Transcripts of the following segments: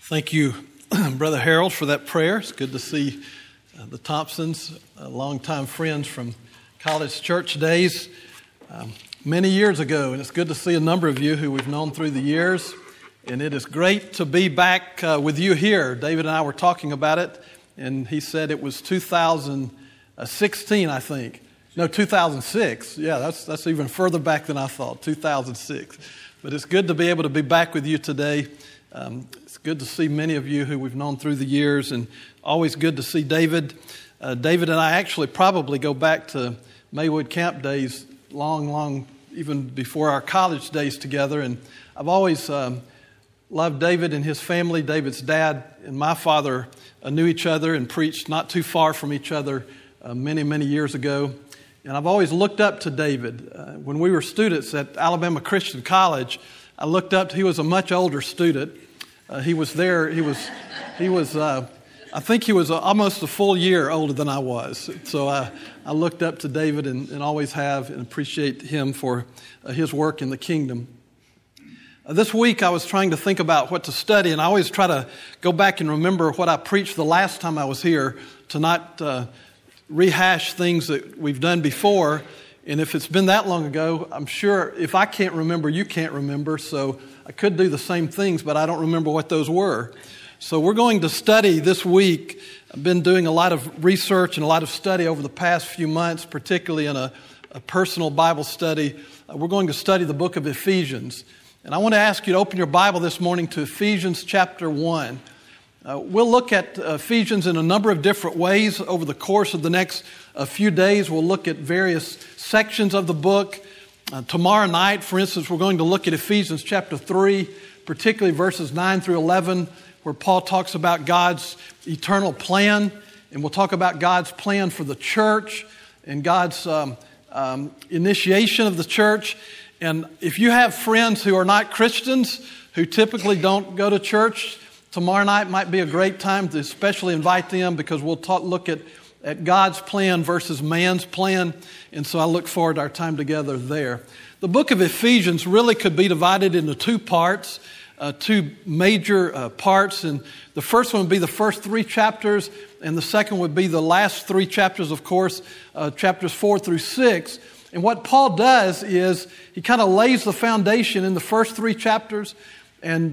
Thank you, Brother Harold, for that prayer. It's good to see the Thompsons, longtime friends from college church days many years ago. And it's good to see a number of you who we've known through the years. And it is great to be back with you here. David and I were talking about it, and he said it was 2016, I think. No, 2006. Yeah, that's even further back than I thought, 2006. But it's good to be able to be back with you today. It's good to see many of you who we've known through the years, and always good to see David. David and I actually probably go back to Maywood Camp days, long, even before our college days together. And I've always loved David and his family. David's dad and my father knew each other and preached not too far from each other many years ago. And I've always looked up to David. When we were students at Alabama Christian College, I looked up to, he was a much older student. He was there, I think he was almost a full year older than I was. So I looked up to David and always have, and appreciate him for his work in the kingdom. This week I was trying to think about what to study, and I always try to go back and remember what I preached the last time I was here, to not rehash things that we've done before. And if it's been that long ago, I'm sure if I can't remember, you can't remember. So I could do the same things, but I don't remember what those were. So we're going to study this week. I've been doing a lot of research and a lot of study over the past few months, particularly in a personal Bible study. We're going to study the book of Ephesians. And I want to ask you to open your Bible this morning to Ephesians chapter 1. We'll look at Ephesians in a number of different ways over the course of the next few days. We'll look at various sections of the book. Tomorrow night, for instance, we're going to look at Ephesians chapter 3, particularly verses 9 through 11, where Paul talks about God's eternal plan. And we'll talk about God's plan for the church and God's initiation of the church. And if you have friends who are not Christians, who typically don't go to church, tomorrow night might be a great time to especially invite them, because we'll look at God's plan versus man's plan. And so I look forward to our time together there. The book of Ephesians really could be divided into two parts, two major parts. And the first one would be the first three chapters, and the second would be the last three chapters, of course, chapters 4 through 6. And what Paul does is he kind of lays the foundation in the first three chapters. And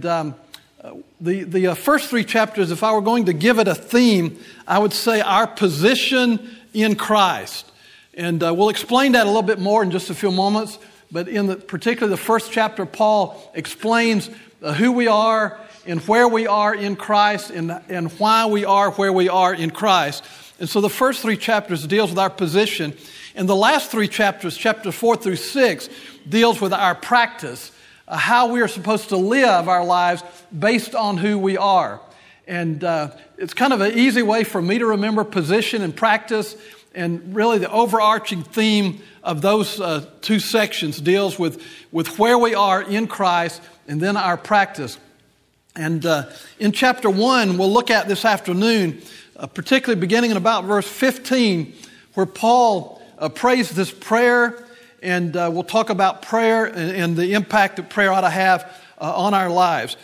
the first three chapters, if I were going to give it a theme, I would say our position in Christ. And we'll explain that a little bit more in just a few moments. But particularly the first chapter, Paul explains who we are and where we are in Christ, and why we are where we are in Christ. And so the first three chapters deals with our position. And the last three chapters, chapters 4 through 6, deals with our practice, how we are supposed to live our lives based on who we are. And it's kind of an easy way for me to remember position and practice. And really the overarching theme of those two sections deals with where we are in Christ and then our practice. And in chapter 1, we'll look at this afternoon, particularly beginning in about verse 15, where Paul prays this prayer. And we'll talk about prayer and the impact that prayer ought to have on our lives.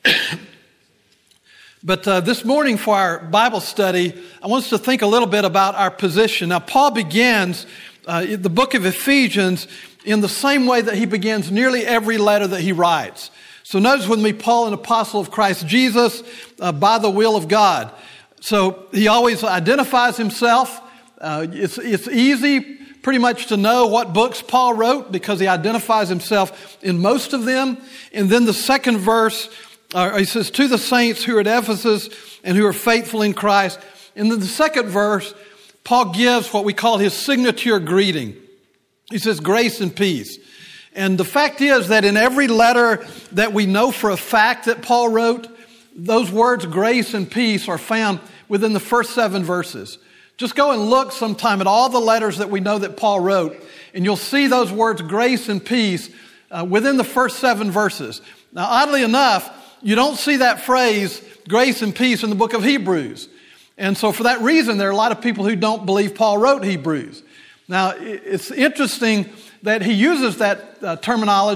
But this morning for our Bible study, I want us to think a little bit about our position. Now, Paul begins the book of Ephesians in the same way that he begins nearly every letter that he writes. So notice with me, Paul, an apostle of Christ Jesus, by the will of God. So he always identifies himself. It's easy pretty much to know what books Paul wrote, because he identifies himself in most of them. And then the second verse, he says, to the saints who are at Ephesus and who are faithful in Christ. And then the second verse, Paul gives what we call his signature greeting. He says, grace and peace. And the fact is that in every letter that we know for a fact that Paul wrote, those words grace and peace are found within the first 7 verses. Just go and look sometime at all the letters that we know that Paul wrote, and you'll see those words grace and peace within the first 7 verses. Now, oddly enough, you don't see that phrase grace and peace in the book of Hebrews. And so for that reason, there are a lot of people who don't believe Paul wrote Hebrews. Now, it's interesting that he uses that terminology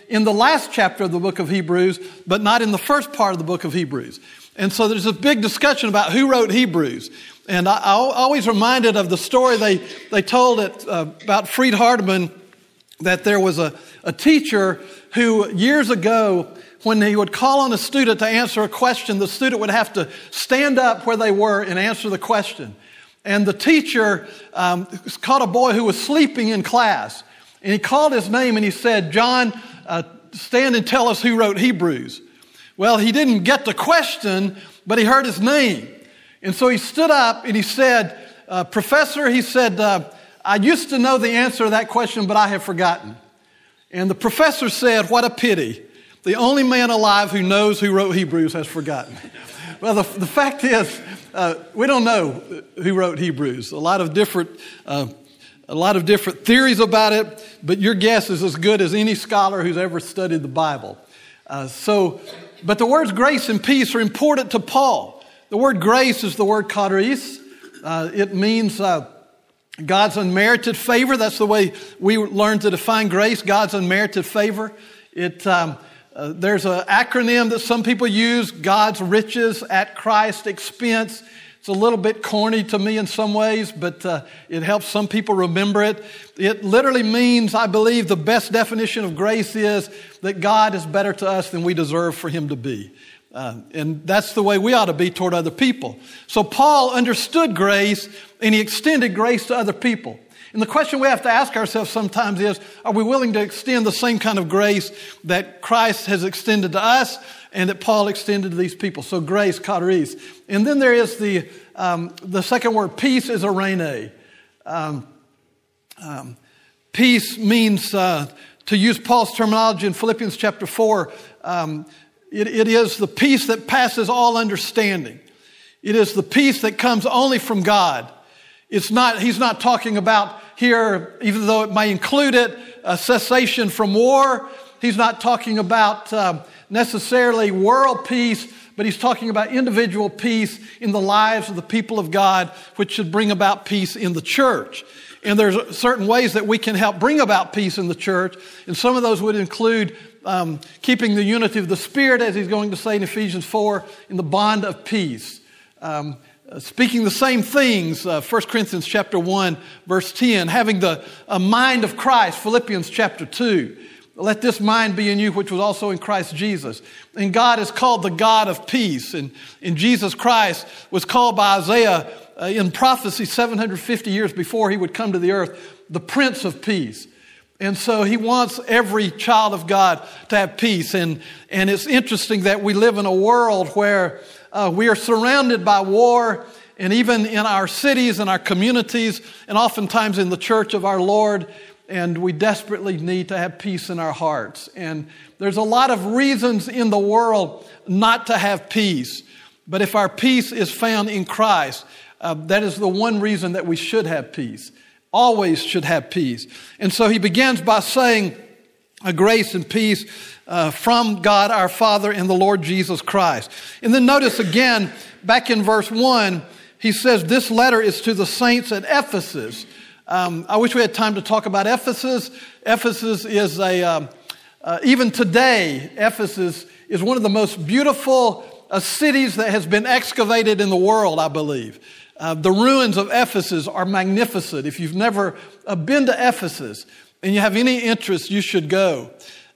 in the last chapter of the book of Hebrews, but not in the first part of the book of Hebrews. And so there's a big discussion about who wrote Hebrews. And I always reminded of the story they told about Freed Hardeman, that there was a teacher who years ago, when he would call on a student to answer a question, the student would have to stand up where they were and answer the question. And the teacher caught a boy who was sleeping in class. And he called his name and he said, "John, stand and tell us who wrote Hebrews." Well, he didn't get the question, but he heard his name. And so he stood up and he said, "Professor," he said, "I used to know the answer to that question, but I have forgotten." And the professor said, "What a pity. The only man alive who knows who wrote Hebrews has forgotten." Well, the fact is, we don't know who wrote Hebrews. A lot of different theories about it, but your guess is as good as any scholar who's ever studied the Bible. But the words grace and peace are important to Paul. The word grace is the word charis. It means God's unmerited favor. That's the way we learn to define grace, God's unmerited favor. There's an acronym that some people use, God's riches at Christ's expense. It's a little bit corny to me in some ways, but it helps some people remember it. It literally means, I believe, the best definition of grace is that God is better to us than we deserve for Him to be. And that's the way we ought to be toward other people. So Paul understood grace, and he extended grace to other people. And the question we have to ask ourselves sometimes is, are we willing to extend the same kind of grace that Christ has extended to us and that Paul extended to these people? So grace, charis. And then there is the second word, peace, is eirene. Peace means, to use Paul's terminology in Philippians chapter 4, it is the peace that passes all understanding. It is the peace that comes only from God. He's not talking about here, even though it may include it, a cessation from war. He's not talking about necessarily world peace, but he's talking about individual peace in the lives of the people of God, which should bring about peace in the church. And there's certain ways that we can help bring about peace in the church. And some of those would include keeping the unity of the Spirit, as he's going to say in Ephesians 4, in the bond of peace. Speaking the same things, 1 Corinthians chapter 1, verse 10, having the mind of Christ, Philippians chapter 2. Let this mind be in you, which was also in Christ Jesus. And God is called the God of peace. And Jesus Christ was called by Isaiah in prophecy 750 years before he would come to the earth, the Prince of Peace. And so he wants every child of God to have peace. And it's interesting that we live in a world where we are surrounded by war, and even in our cities and our communities, and oftentimes in the church of our Lord, and we desperately need to have peace in our hearts. And there's a lot of reasons in the world not to have peace. But if our peace is found in Christ, that is the one reason that we should have peace. Always should have peace. And so he begins by saying, a grace and peace from God our Father and the Lord Jesus Christ. And then notice again, back in verse 1, he says, this letter is to the saints at Ephesus. I wish we had time to talk about Ephesus. Ephesus is even today, Ephesus is one of the most beautiful cities that has been excavated in the world, I believe. The ruins of Ephesus are magnificent. If you've never been to Ephesus and you have any interest, you should go.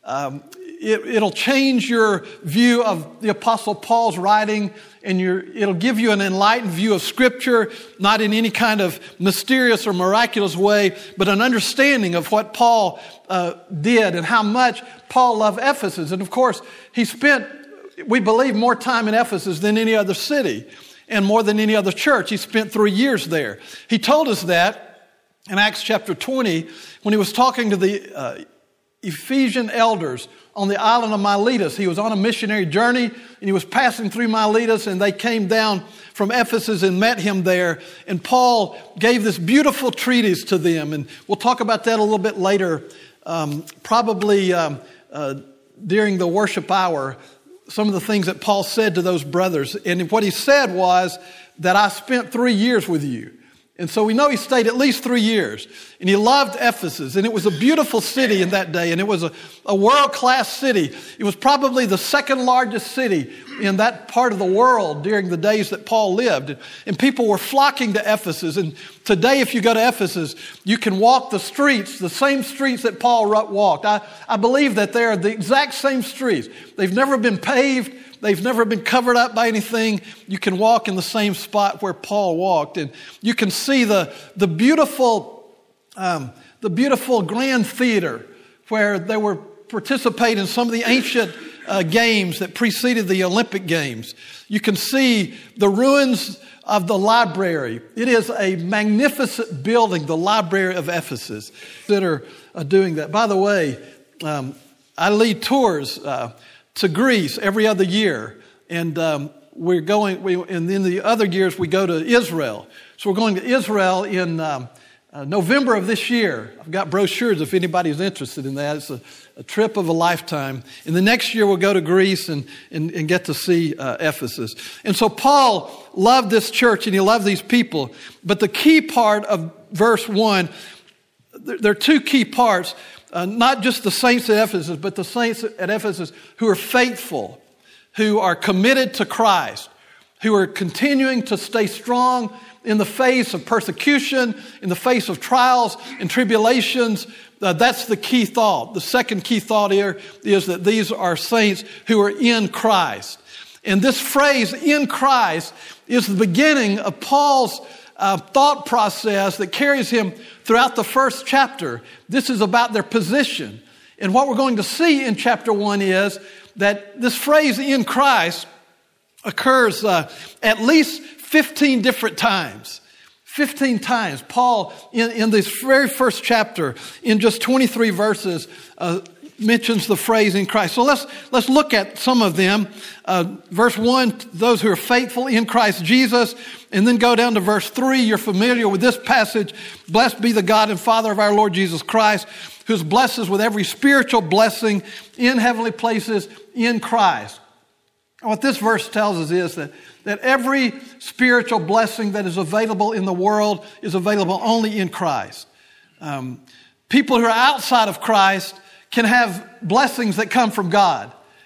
It'll change your view of the Apostle Paul's writing, and it'll give you an enlightened view of Scripture, not in any kind of mysterious or miraculous way, but an understanding of what Paul did and how much Paul loved Ephesus. And of course, he spent, we believe, more time in Ephesus than any other city and more than any other church. He spent 3 years there. He told us that in Acts chapter 20 when he was talking to the Ephesian elders on the island of Miletus. He was on a missionary journey and he was passing through Miletus, and they came down from Ephesus and met him there. And Paul gave this beautiful treatise to them. And we'll talk about that a little bit later, probably during the worship hour, some of the things that Paul said to those brothers. And what he said was that I spent 3 years with you. And so we know he stayed at least 3 years. And he loved Ephesus. And it was a beautiful city in that day. And it was a world-class city. It was probably the second largest city in that part of the world during the days that Paul lived. And people were flocking to Ephesus. And today, if you go to Ephesus, you can walk the streets, the same streets that Paul walked. I believe that they are the exact same streets. They've never been paved. They've never been covered up by anything. You can walk in the same spot where Paul walked. And you can see the beautiful grand theater where they were participating in some of the ancient games that preceded the Olympic Games. You can see the ruins of the library. It is a magnificent building, the Library of Ephesus, that are doing that. By the way, I lead tours to Greece every other year, and we're going. And in the other years we go to Israel. So we're going to Israel in November of this year. I've got brochures if anybody's interested in that. It's a trip of a lifetime. And the next year we'll go to Greece and get to see Ephesus. And so Paul loved this church and he loved these people. But the key part of verse 1, there are two key parts. Not just the saints at Ephesus, but the saints at Ephesus who are faithful, who are committed to Christ, who are continuing to stay strong in the face of persecution, in the face of trials and tribulations. That's the key thought. The second key thought here is that these are saints who are in Christ. And this phrase, in Christ, is the beginning of Paul's thought process that carries him throughout the first chapter. This is about their position. And what we're going to see in chapter 1 is that this phrase, in Christ, occurs at least 15 different times. 15 times. Paul, in this very first chapter, in just 23 verses, mentions the phrase in Christ. So let's look at some of them. Verse 1, those who are faithful in Christ Jesus. And then go down to verse 3. You're familiar with this passage. Blessed be the God and Father of our Lord Jesus Christ, who has blessed us with every spiritual blessing in heavenly places in Christ. And what this verse tells us is that every spiritual blessing that is available in the world is available only in Christ. People who are outside of Christ can have blessings that come from God.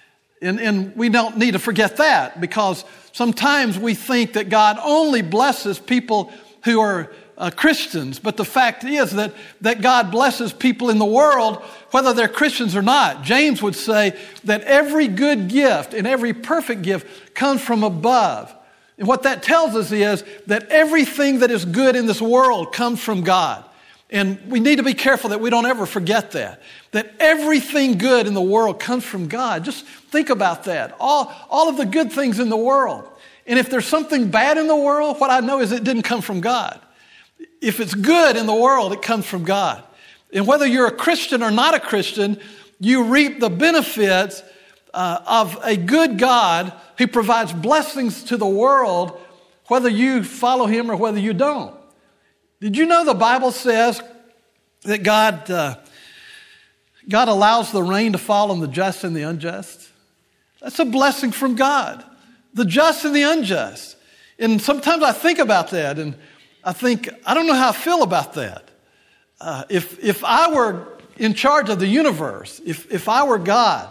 And we don't need to forget that, because sometimes we think that God only blesses people who are Christians. But the fact is that God blesses people in the world, whether they're Christians or not. James would say that every good gift and every perfect gift comes from above. And what that tells us is that everything that is good in this world comes from God. And we need to be careful that we don't ever forget that everything good in the world comes from God. Just think about that. All of the good things in the world. And if there's something bad in the world, what I know is it didn't come from God. If it's good in the world, it comes from God. And whether you're a Christian or not a Christian, you reap the benefits of a good God who provides blessings to the world, whether you follow him or whether you don't. Did you know the Bible says that God allows the rain to fall on the just and the unjust? That's a blessing from God. The just and the unjust. And sometimes I think about that and I think, I don't know how I feel about that. If I were in charge of the universe, if I were God,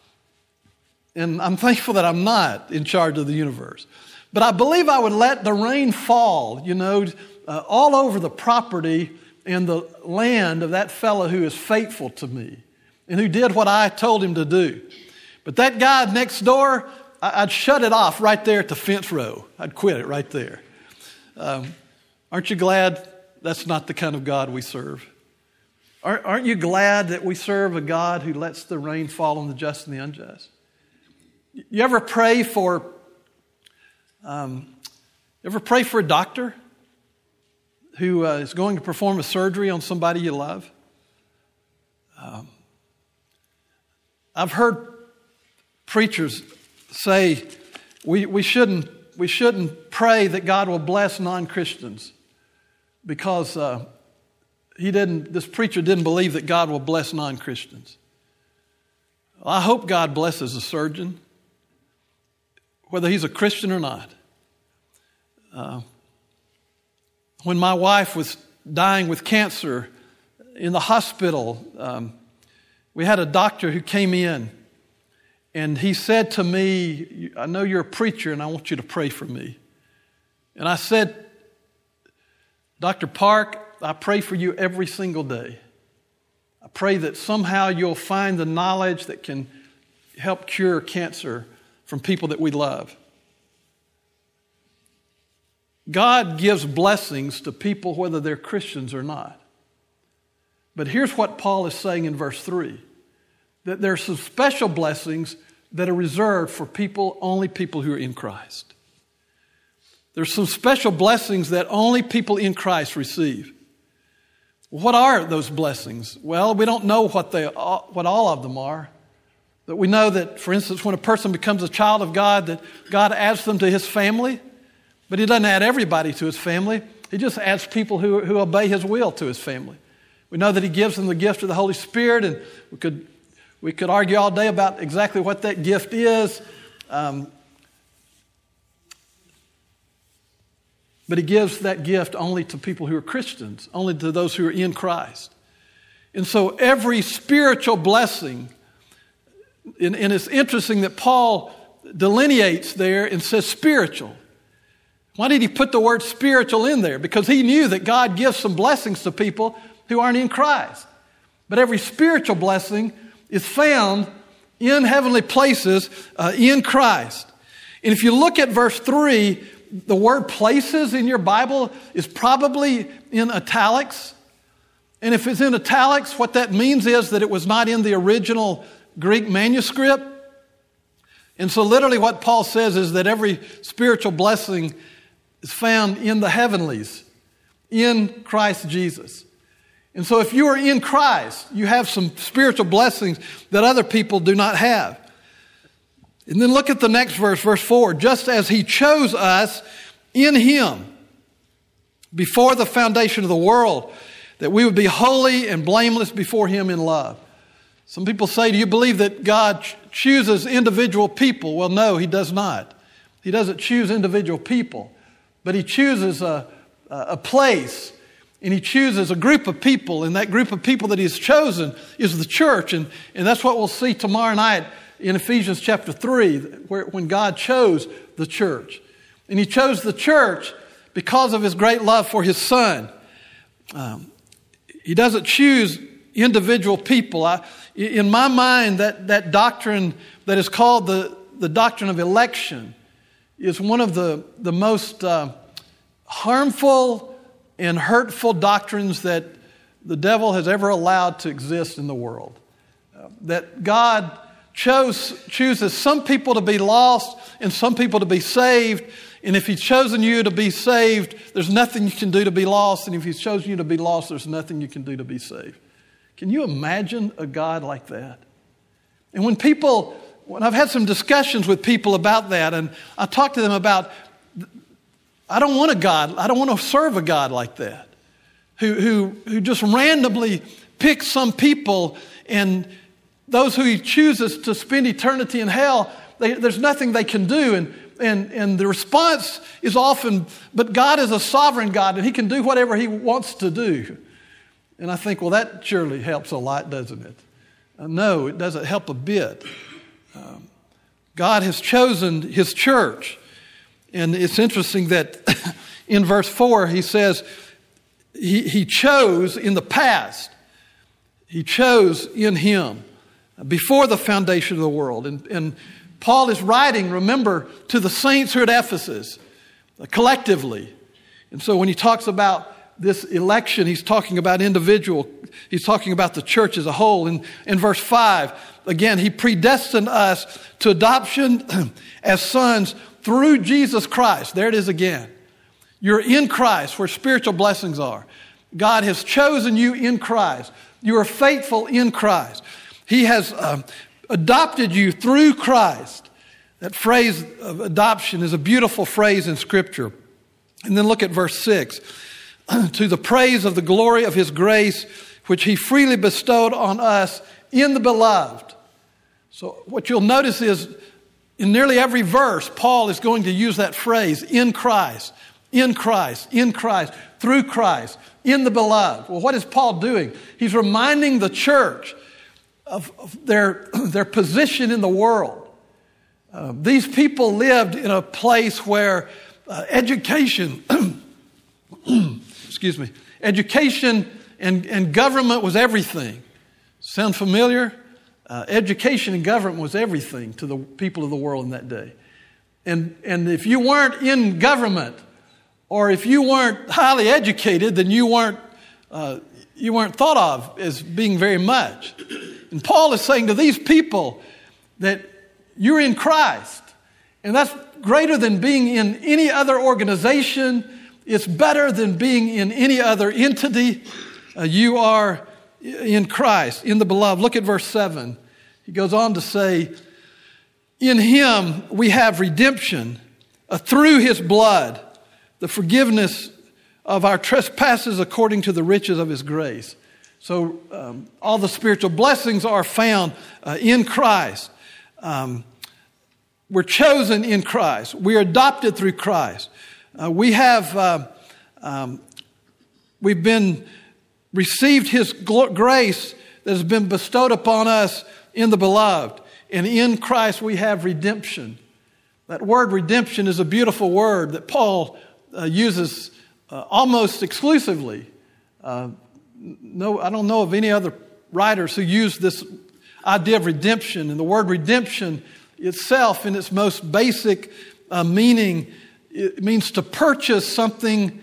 and I'm thankful that I'm not in charge of the universe, but I believe I would let the rain fall, all over the property and the land of that fellow who is faithful to me and who did what I told him to do. But that guy next door, I'd shut it off right there at the fence row. I'd quit it right there. Aren't you glad that's not the kind of God we serve? Aren't you glad that we serve a God who lets the rain fall on the just and the unjust? You ever pray for a doctor who is going to perform a surgery on somebody you love? I've heard preachers say we shouldn't pray that God will bless non-Christians because this preacher didn't believe that God will bless non-Christians. Well, I hope God blesses a surgeon, whether he's a Christian or not. when my wife was dying with cancer in the hospital, we had a doctor who came in, and he said to me, I know you're a preacher, and I want you to pray for me. And I said, Dr. Park, I pray for you every single day. I pray that somehow you'll find the knowledge that can help cure cancer from people that we love. God gives blessings to people whether they're Christians or not. But here's what Paul is saying in verse 3, that there are some special blessings that are reserved for only people who are in Christ. There's some special blessings that only people in Christ receive. What are those blessings? Well, we don't know what all of them are. But we know that, for instance, when a person becomes a child of God, that God adds them to His family. But He doesn't add everybody to His family. He just adds people who obey His will to His family. We know that He gives them the gift of the Holy Spirit, and we could argue all day about exactly what that gift is. But He gives that gift only to people who are Christians, only to those who are in Christ. And so every spiritual blessing, and it's interesting that Paul delineates there and says spiritual. Why did he put the word spiritual in there? Because he knew that God gives some blessings to people who aren't in Christ. But every spiritual blessing is found in heavenly places in Christ. And if you look at verse 3, the word places in your Bible is probably in italics. And if it's in italics, what that means is that it was not in the original Greek manuscript. And so literally what Paul says is that every spiritual blessing is found in the heavenlies, in Christ Jesus. And so if you are in Christ, you have some spiritual blessings that other people do not have. And then look at the next verse, verse 4. Just as He chose us in Him before the foundation of the world, that we would be holy and blameless before Him in love. Some people say, do you believe that God chooses individual people? Well, no, He does not. He doesn't choose individual people, but He chooses a place, and He chooses a group of people, and that group of people that He's chosen is the church, and that's what we'll see tomorrow night in Ephesians chapter 3, when God chose the church. And He chose the church because of His great love for His Son. He doesn't choose individual people. In my mind, that doctrine that is called the doctrine of election is one of the most harmful and hurtful doctrines that the devil has ever allowed to exist in the world. That God chooses some people to be lost and some people to be saved. And if He's chosen you to be saved, there's nothing you can do to be lost. And if He's chosen you to be lost, there's nothing you can do to be saved. Can you imagine a God like that? And when I've had some discussions with people about that, and I talk to them about, I don't want to serve a God like that, who just randomly picks some people, and those who He chooses to spend eternity in hell, there's nothing they can do. And the response is often, but God is a sovereign God, and He can do whatever He wants to do. And I think, well, that surely helps a lot, doesn't it? No, it doesn't help a bit. God has chosen His church. And it's interesting that in verse 4, he says, he chose in the past. He chose in Him before the foundation of the world. And Paul is writing, remember, to the saints who are at Ephesus, collectively. And so when he talks about this election, he's talking about individual. He's talking about the church as a whole. In verse 5, again, He predestined us to adoption as sons through Jesus Christ. There it is again. You're in Christ, where spiritual blessings are. God has chosen you in Christ. You are faithful in Christ. He has adopted you through Christ. That phrase of adoption is a beautiful phrase in Scripture. And then look at verse 6. To the praise of the glory of His grace, which He freely bestowed on us in the beloved. So what you'll notice is in nearly every verse, Paul is going to use that phrase, in Christ, in Christ, through Christ, in the beloved. Well, what is Paul doing? He's reminding the church of their position in the world. These people lived in a place where education, education and government was everything. Sound familiar? Education and government was everything to the people of the world in that day. And if you weren't in government, or if you weren't highly educated, then you weren't thought of as being very much. And Paul is saying to these people that you're in Christ. And that's greater than being in any other organization. It's better than being in any other entity. You are in Christ, in the beloved. Look at verse 7. He goes on to say, in him we have redemption through his blood, the forgiveness of our trespasses according to the riches of his grace. So all the spiritual blessings are found in Christ. We're chosen in Christ. We are adopted through Christ. We've been received his grace that has been bestowed upon us in the beloved. And in Christ we have redemption. That word redemption is a beautiful word that Paul uses almost exclusively. No, I don't know of any other writers who use this idea of redemption. And the word redemption itself, in its most basic meaning, it means to purchase something,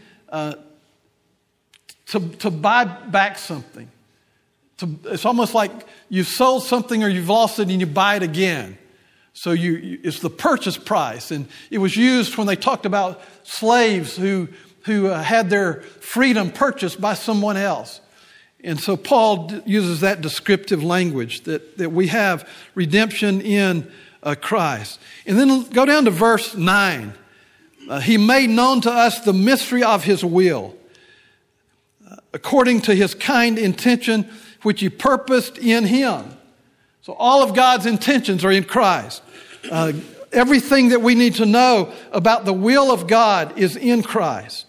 to buy back something. It's almost like you've sold something or you've lost it and you buy it again. So it's the purchase price. And it was used when they talked about slaves who had their freedom purchased by someone else. And so Paul uses that descriptive language that we have redemption in Christ. And then go down to verse 9. He made known to us the mystery of his will, according to his kind intention, which he purposed in him. So all of God's intentions are in Christ. Everything that we need to know about the will of God is in Christ.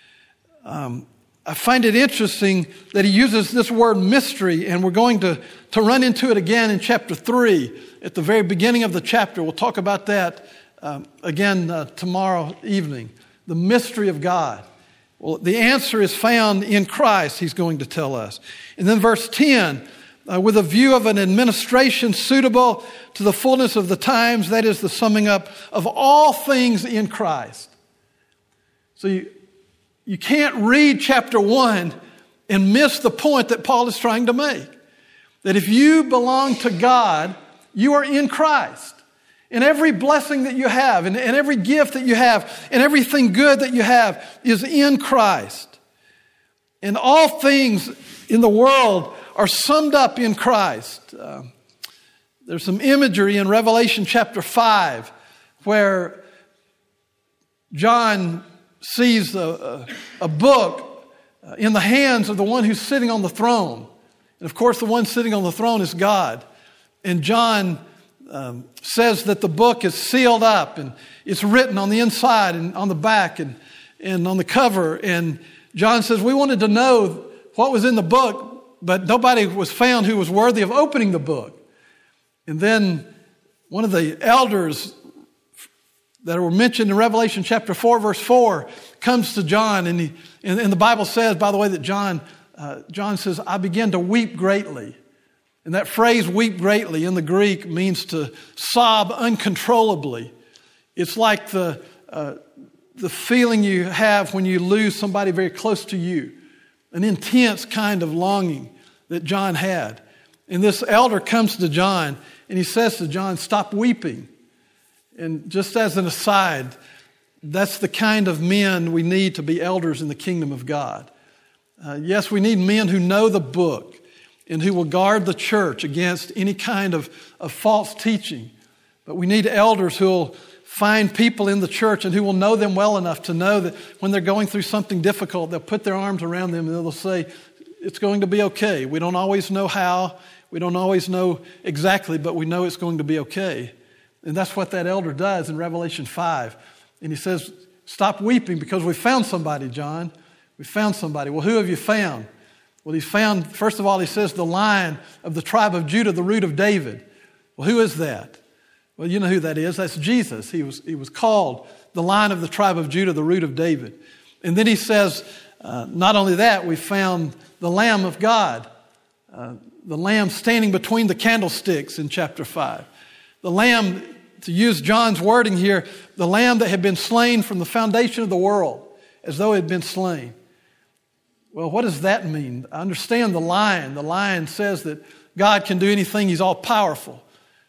I find it interesting that he uses this word mystery, and we're going to run into it again in chapter 3 at the very beginning of the chapter. We'll talk about that again tomorrow evening. The mystery of God. Well, the answer is found in Christ, he's going to tell us. And then verse 10, with a view of an administration suitable to the fullness of the times, that is the summing up of all things in Christ. So you can't read chapter 1 and miss the point that Paul is trying to make. That if you belong to God, you are in Christ. And every blessing that you have, and every gift that you have, and everything good that you have is in Christ. And all things in the world are summed up in Christ. There's some imagery in Revelation chapter 5 where John sees a book in the hands of the one who's sitting on the throne. And of course, the one sitting on the throne is God. And John says that the book is sealed up and it's written on the inside and on the back and on the cover. And John says, we wanted to know what was in the book, but nobody was found who was worthy of opening the book. And then one of the elders that were mentioned in Revelation chapter 4, verse 4, comes to John. And the Bible says, by the way, that John says, I began to weep greatly. And that phrase, weep greatly, in the Greek means to sob uncontrollably. It's like the feeling you have when you lose somebody very close to you. An intense kind of longing that John had. And this elder comes to John and he says to John, stop weeping. And just as an aside, that's the kind of men we need to be elders in the kingdom of God. Yes, we need men who know the book and who will guard the church against any kind of false teaching. But we need elders who will find people in the church and who will know them well enough to know that when they're going through something difficult, they'll put their arms around them and they'll say, it's going to be okay. We don't always know how. We don't always know exactly, but we know it's going to be okay. And that's what that elder does in Revelation 5. And he says, Stop weeping because we found somebody, John. We found somebody. Well, who have you found? Well, he's found, first of all, he says the Lion of the tribe of Judah, the root of David. Well, who is that? Well, you know who that is. That's Jesus. He was called the Lion of the tribe of Judah, the root of David. And then he says, not only that, we found the Lamb of God, the Lamb standing between the candlesticks in chapter 5. The Lamb, to use John's wording here, the Lamb that had been slain from the foundation of the world, as though it had been slain. Well, what does that mean? I understand the lion. The lion says that God can do anything. He's all powerful.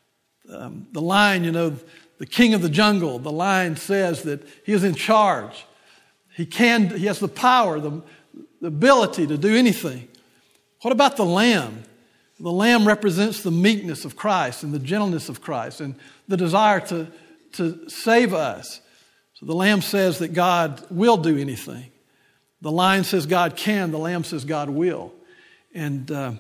The lion, you know, the king of the jungle, the lion says that he is in charge. He has the power, the ability to do anything. What about the lamb? The lamb represents the meekness of Christ and the gentleness of Christ and the desire to save us. So the lamb says that God will do anything. The lion says God can. The lamb says God will. And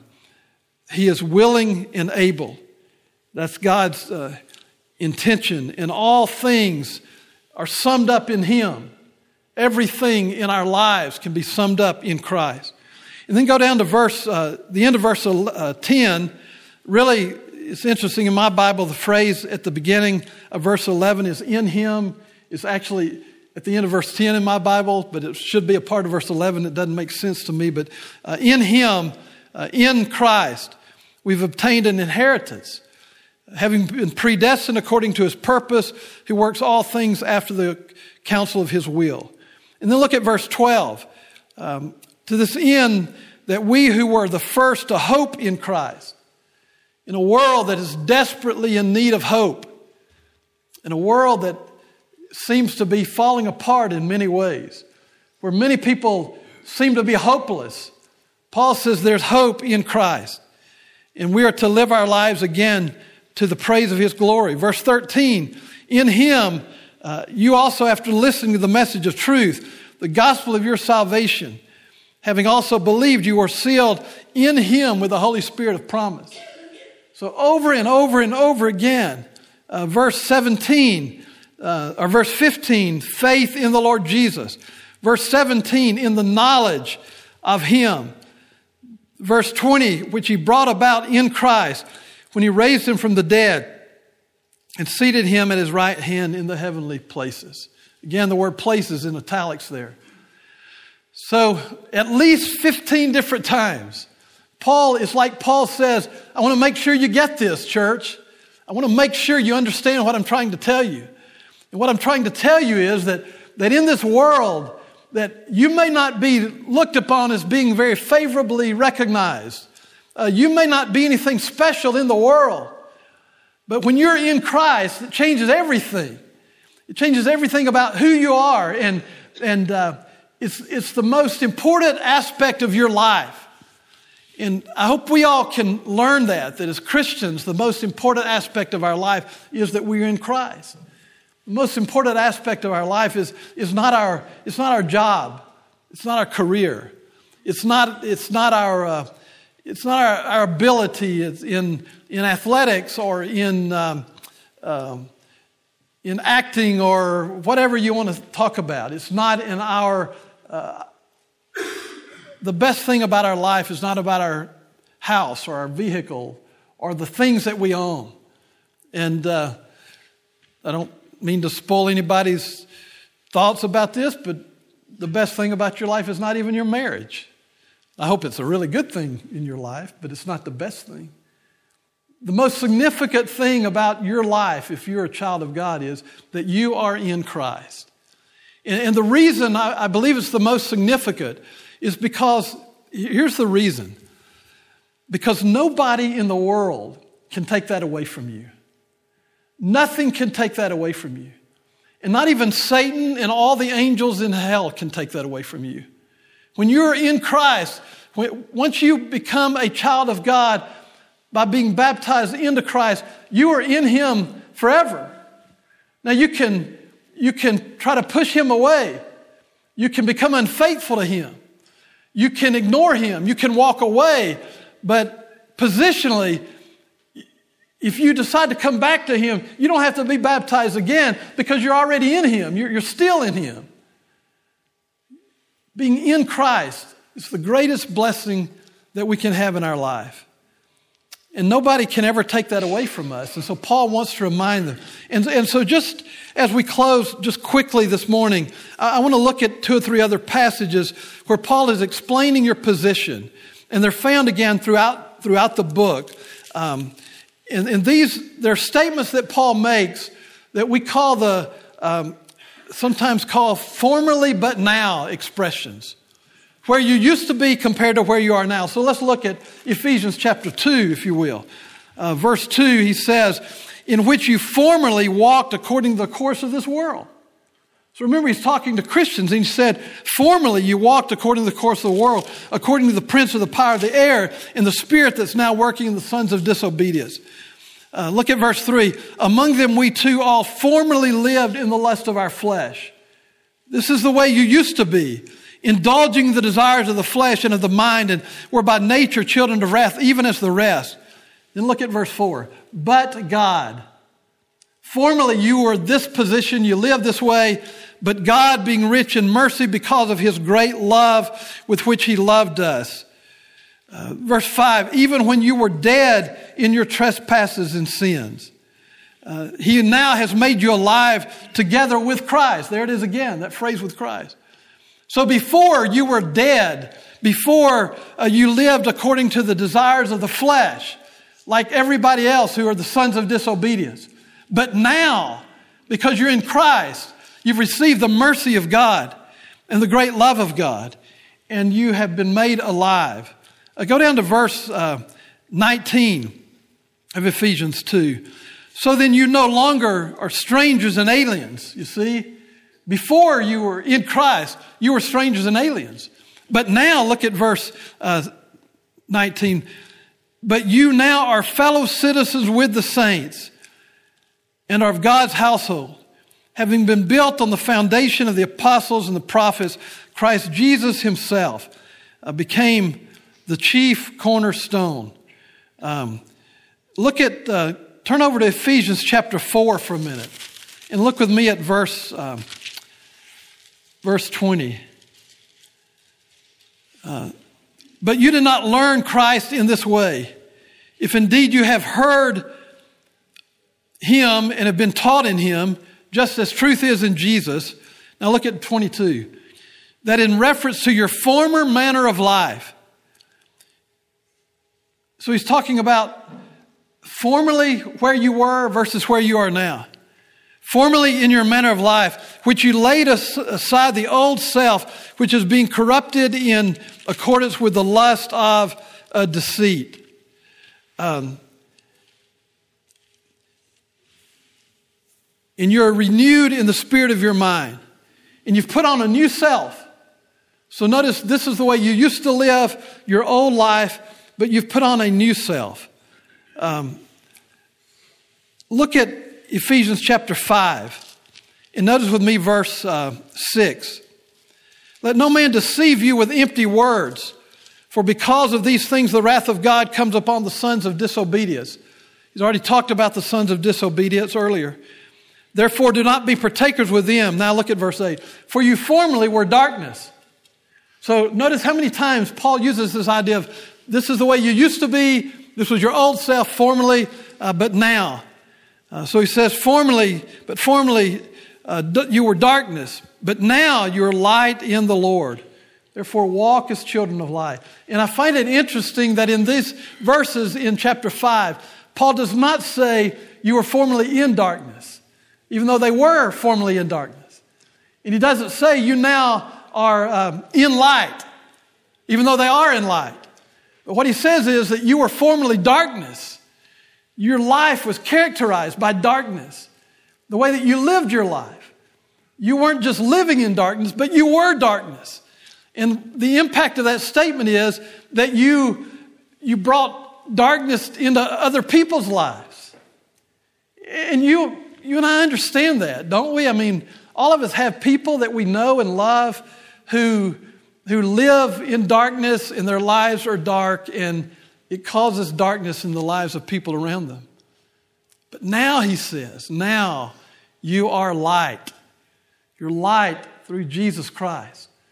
he is willing and able. That's God's intention. And all things are summed up in him. Everything in our lives can be summed up in Christ. And then go down to the end of verse 10. Really, it's interesting in my Bible, the phrase at the beginning of verse 11 is in him. It's actually at the end of verse 10 in my Bible, but it should be a part of verse 11. It doesn't make sense to me. But in him, in Christ, we've obtained an inheritance. Having been predestined according to his purpose, who works all things after the counsel of his will. And then look at verse 12. To this end, that we who were the first to hope in Christ, in a world that is desperately in need of hope, in a world that seems to be falling apart in many ways, where many people seem to be hopeless, Paul says there's hope in Christ. And we are to live our lives again to the praise of his glory. Verse 13, in him, you also, after listening to the message of truth, the gospel of your salvation, having also believed, you were sealed in him with the Holy Spirit of promise. So over and over and over again, verse 17, or verse 15, faith in the Lord Jesus. Verse 17, in the knowledge of him. Verse 20, which he brought about in Christ when he raised him from the dead and seated him at his right hand in the heavenly places. Again, the word places in italics there. So at least 15 different times, Paul says, I want to make sure you get this, church. I want to make sure you understand what I'm trying to tell you. And what I'm trying to tell you is that in this world, that you may not be looked upon as being very favorably recognized. You may not be anything special in the world. But when you're in Christ, it changes everything. It changes everything about who you are. And it's the most important aspect of your life. And I hope we all can learn that as Christians, the most important aspect of our life is that we're in Christ. The most important aspect of our life is not our job. It's not our career. It's not our ability in athletics or in acting or whatever you want to talk about. It's not in our. The best thing about our life is not about our house or our vehicle or the things that we own. And I don't mean to spoil anybody's thoughts about this, but the best thing about your life is not even your marriage. I hope it's a really good thing in your life, but it's not the best thing. The most significant thing about your life, if you're a child of God, is that you are in Christ. And the reason I believe it's the most significant is because, here's the reason. Because nobody in the world can take that away from you. Nothing can take that away from you. And not even Satan and all the angels in hell can take that away from you. When you're in Christ, once you become a child of God by being baptized into Christ, you are in him forever. Now you can try to push him away. You can become unfaithful to him. You can ignore him. You can walk away. But positionally, if you decide to come back to him, you don't have to be baptized again because you're already in him. You're still in him. Being in Christ is the greatest blessing that we can have in our life. And nobody can ever take that away from us. And so Paul wants to remind them. And so just as we close just quickly this morning, I want to look at 2 or 3 other passages where Paul is explaining your position. And they're found again throughout the book. And they're statements that Paul makes that we call sometimes call formerly but now expressions. Where you used to be compared to where you are now. So let's look at Ephesians chapter 2, if you will. Verse 2, he says, in which you formerly walked according to the course of this world. So remember, he's talking to Christians, and he said, formerly you walked according to the course of the world, according to the prince of the power of the air, and the spirit that's now working in the sons of disobedience. Look at verse 3. Among them we too all formerly lived in the lust of our flesh. This is the way you used to be, indulging the desires of the flesh and of the mind, and were by nature children of wrath, even as the rest. Then look at verse 4. But God. Formerly you were this position, you lived this way, but God, being rich in mercy because of his great love with which he loved us. Verse 5, even when you were dead in your trespasses and sins, he now has made you alive together with Christ. There it is again, that phrase with Christ. So before you were dead, before you lived according to the desires of the flesh, like everybody else who are the sons of disobedience. But now, because you're in Christ, you've received the mercy of God and the great love of God, and you have been made alive. Go down to verse 19 of Ephesians 2. So then you no longer are strangers and aliens, you see. Before you were in Christ, you were strangers and aliens. But now, look at verse 19. But you now are fellow citizens with the saints and are of God's household, having been built on the foundation of the apostles and the prophets. Christ Jesus himself became the chief cornerstone. Turn over to Ephesians chapter 4 for a minute and look with me at verse 20. But you did not learn Christ in this way. If indeed you have heard him and have been taught in him, just as truth is in Jesus. Now look at 22. That in reference to your former manner of life. So he's talking about formerly where you were versus where you are now. Formerly in your manner of life, which you laid aside the old self, which is being corrupted in accordance with the lust of deceit. And you're renewed in the spirit of your mind. And you've put on a new self. So notice this is the way you used to live your old life, but you've put on a new self. Look at Ephesians chapter 5. And notice with me verse 6. Let no man deceive you with empty words, for because of these things the wrath of God comes upon the sons of disobedience. He's already talked about the sons of disobedience earlier. Therefore do not be partakers with them. Now look at verse 8. For you formerly were darkness. So notice how many times Paul uses this idea of this is the way you used to be. This was your old self formerly, but now. So he says formerly you were darkness, but now you're light in the Lord. Therefore walk as children of light. And I find it interesting that in these verses in chapter 5, Paul does not say you were formerly in darkness, even though they were formerly in darkness. And he doesn't say you now are in light, even though they are in light. But what he says is that you were formerly darkness. Your life was characterized by darkness. The way that you lived your life. You weren't just living in darkness, but you were darkness. And the impact of that statement is that you brought darkness into other people's lives. And you and I understand that, don't we? I mean, all of us have people that we know and love who live in darkness and their lives are dark, and it causes darkness in the lives of people around them. But now he says, now you are light. You're light through Jesus Christ.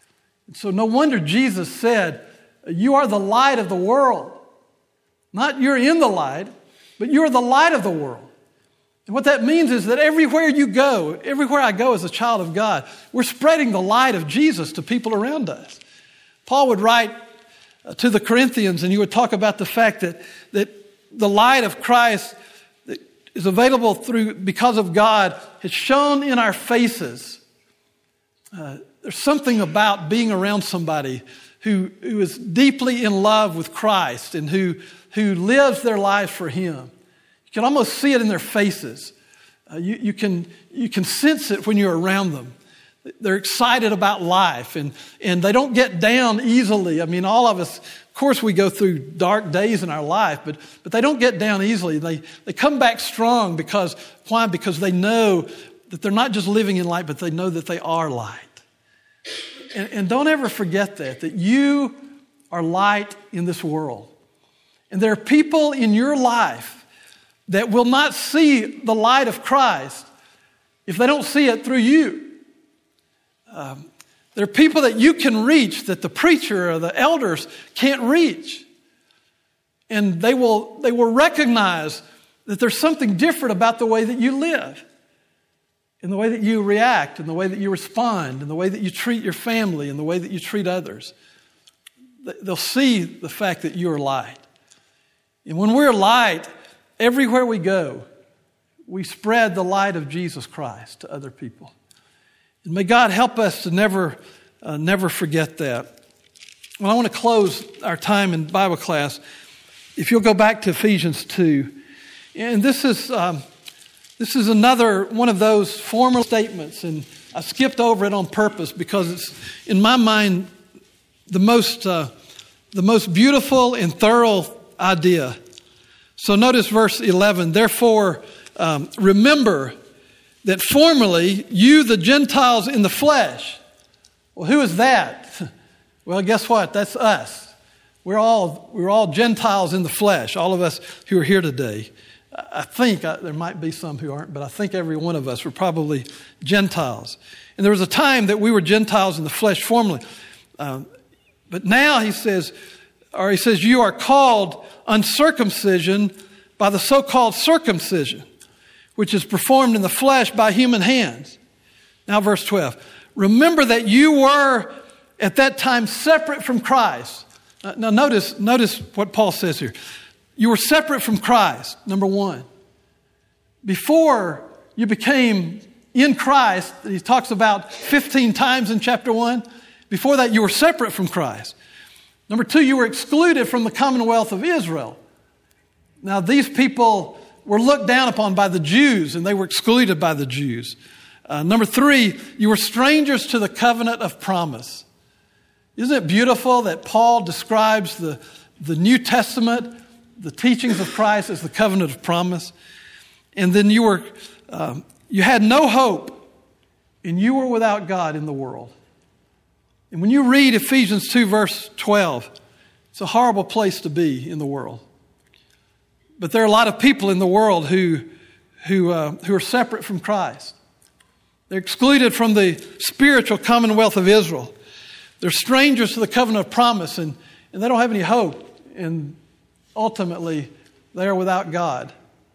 So no wonder Jesus said, you are the light of the world. Not you're in the light, but you're the light of the world. And what that means is that everywhere you go, everywhere I go as a child of God, we're spreading the light of Jesus to people around us. Paul would write to the Corinthians, and he would talk about the fact that the light of Christ that is available because of God has shone in our faces. There's something about being around somebody who is deeply in love with Christ and who lives their lives for Him. You can almost see it in their faces. You can sense it when you're around them. They're excited about life and they don't get down easily. I mean, all of us, of course, we go through dark days in our life, but they don't get down easily. They come back strong because, why? Because they know that they're not just living in light, but they know that they are light. And don't ever forget that you are light in this world. And there are people in your life that will not see the light of Christ if they don't see it through you. There are people that you can reach that the preacher or the elders can't reach. And they will recognize that there's something different about the way that you live, in the way that you react, in the way that you respond, in the way that you treat your family, in the way that you treat others. They'll see the fact that you are light. And when we're light, everywhere we go, we spread the light of Jesus Christ to other people. And may God help us to never forget that. Well, I want to close our time in Bible class. If you'll go back to Ephesians 2. And this is another one of those formal statements, and I skipped over it on purpose because it's, in my mind, the most beautiful and thorough idea. So notice verse 11. Therefore, remember that formerly you, the Gentiles in the flesh. Well, who is that? Well, guess what? That's us. We're all Gentiles in the flesh. All of us who are here today. I think there might be some who aren't, but I think every one of us were probably Gentiles. And there was a time that we were Gentiles in the flesh formerly. But now he says, you are called uncircumcision by the so-called circumcision, which is performed in the flesh by human hands. Now verse 12. Remember that you were at that time separate from Christ. Now notice what Paul says here. You were separate from Christ, number one. Before you became in Christ, he talks about 15 times in chapter 1. Before that, you were separate from Christ. Number two, you were excluded from the commonwealth of Israel. Now, these people were looked down upon by the Jews, and they were excluded by the Jews. Number three, you were strangers to the covenant of promise. Isn't it beautiful that Paul describes the New Testament, the teachings of Christ, as the covenant of promise? And then you had no hope, and you were without God in the world. And when you read Ephesians 2, verse 12, it's a horrible place to be in the world. But there are a lot of people in the world who are separate from Christ. They're excluded from the spiritual commonwealth of Israel. They're strangers to the covenant of promise, and they don't have any hope. And ultimately, they are without God.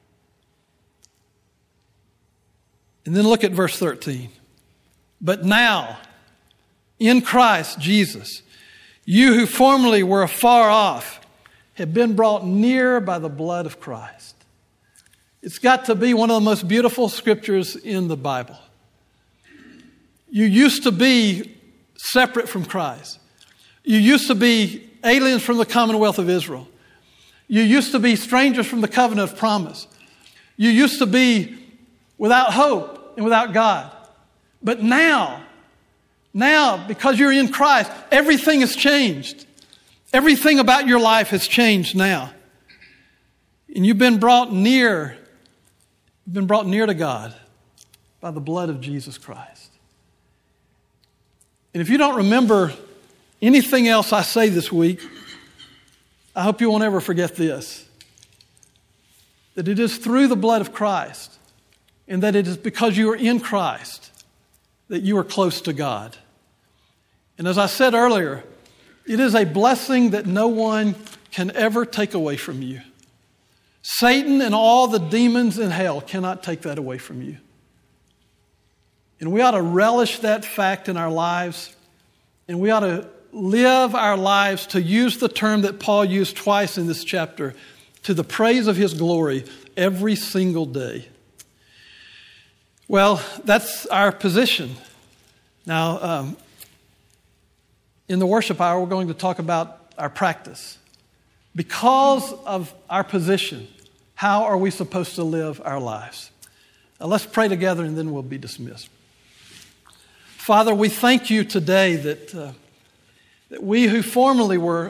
And then look at verse 13. But now, in Christ Jesus, you who formerly were afar off have been brought near by the blood of Christ. It's got to be one of the most beautiful scriptures in the Bible. You used to be separate from Christ. You used to be aliens from the commonwealth of Israel. You used to be strangers from the covenant of promise. You used to be without hope and without God. But now, because you're in Christ, everything has changed. Everything about your life has changed now. And you've been brought near to God by the blood of Jesus Christ. And if you don't remember anything else I say this week, I hope you won't ever forget this. That it is through the blood of Christ, and that it is because you are in Christ that you are close to God. And as I said earlier, it is a blessing that no one can ever take away from you. Satan and all the demons in hell cannot take that away from you. And we ought to relish that fact in our lives, and we ought to live our lives, to use the term that Paul used twice in this chapter, to the praise of his glory every single day. Well, that's our position. Now, in the worship hour, we're going to talk about our practice. Because of our position, how are we supposed to live our lives? Now, let's pray together and then we'll be dismissed. Father, we thank you today that we who formerly were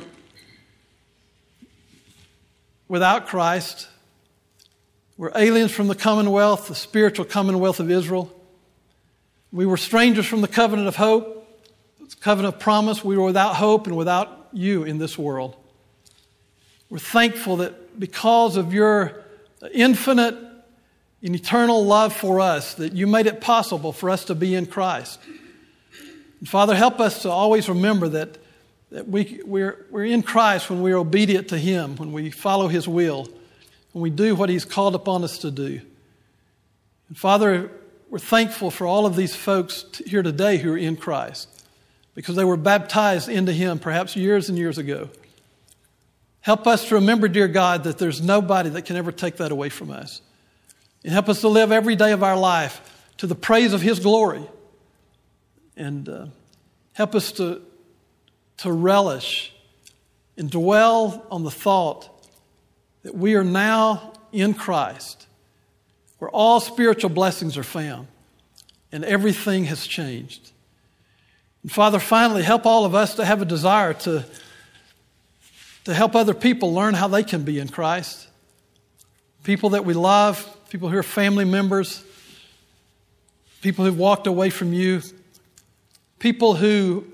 without Christ, were aliens from the commonwealth, the spiritual commonwealth of Israel. We were strangers from the covenant of hope, the covenant of promise. We were without hope and without you in this world. We're thankful that because of your infinite and eternal love for us, that you made it possible for us to be in Christ. And Father, help us to always remember that we're in Christ when we're obedient to him, when we follow his will, when we do what he's called upon us to do. And Father, we're thankful for all of these folks here today who are in Christ, because they were baptized into him perhaps years and years ago. Help us to remember, dear God, that there's nobody that can ever take that away from us. And help us to live every day of our life to the praise of his glory. And help us to relish and dwell on the thought that we are now in Christ, where all spiritual blessings are found and everything has changed. And Father, finally, help all of us to have a desire to help other people learn how they can be in Christ. People that we love, people who are family members, people who've walked away from you, people who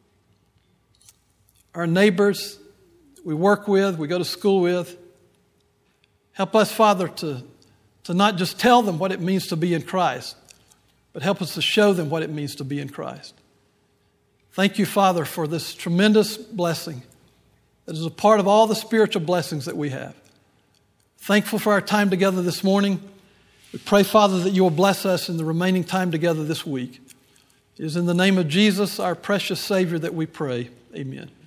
are neighbors we work with, we go to school with. Help us, Father, to not just tell them what it means to be in Christ, but help us to show them what it means to be in Christ. Thank you, Father, for this tremendous blessing that is a part of all the spiritual blessings that we have. Thankful for our time together this morning. We pray, Father, that you will bless us in the remaining time together this week. It is in the name of Jesus, our precious Savior, that we pray. Amen.